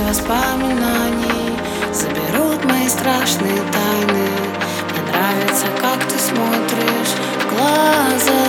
воспоминаний заберут мои страшные тайны. Мне нравится, как ты смотришь в глаза.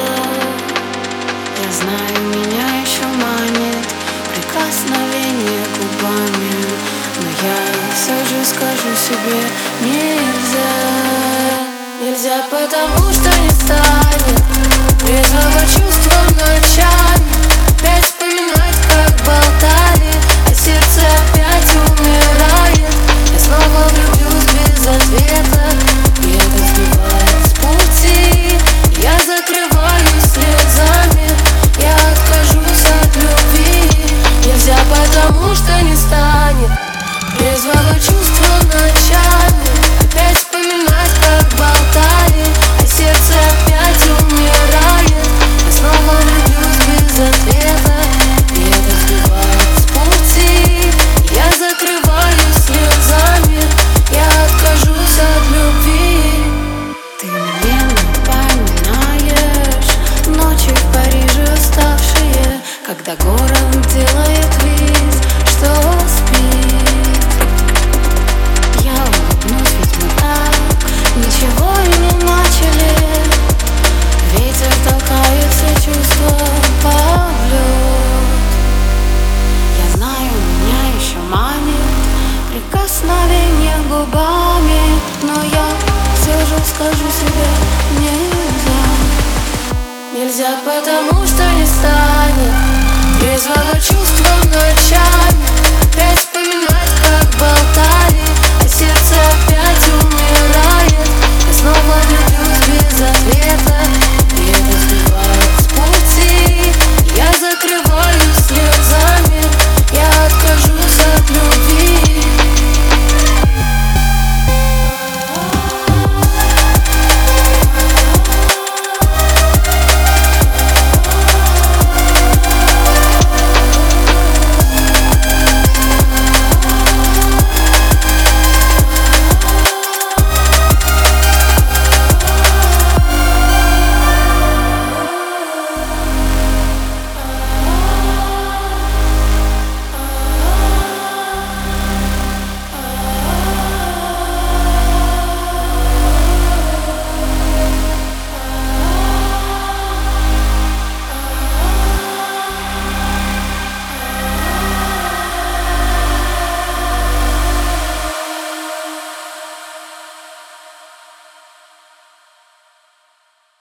Я знаю, меня еще манит прикосновение губами, но я все же скажу себе: нельзя. Нельзя, потому что не станет трезвого чувства ночами. Опять вспоминать, как болтали, а сердце опять умирает. Я снова влюблюсь без ответа, и это сбивает с пути. Я закрываюсь слезами, я откажусь от любви. Нельзя, потому что не станет трезвого чувства ночами. Опять вспоминать, как болтали, а сердце опять умирает. Я снова влюблюсь без ответа, и это сбивает с пути. Я закрываюсь слезами, я откажусь от любви. Ты мне напоминаешь ночи в Париже уставшие, когда город делает вид, что спит. Я улыбнусь, ведь мы так ничего и не начали. Ветер толкает все чувства в лед. Я знаю, меня еще манит прикосновение губами, но я все же скажу себе: нельзя. Нельзя, потому что не станет трезвого чувства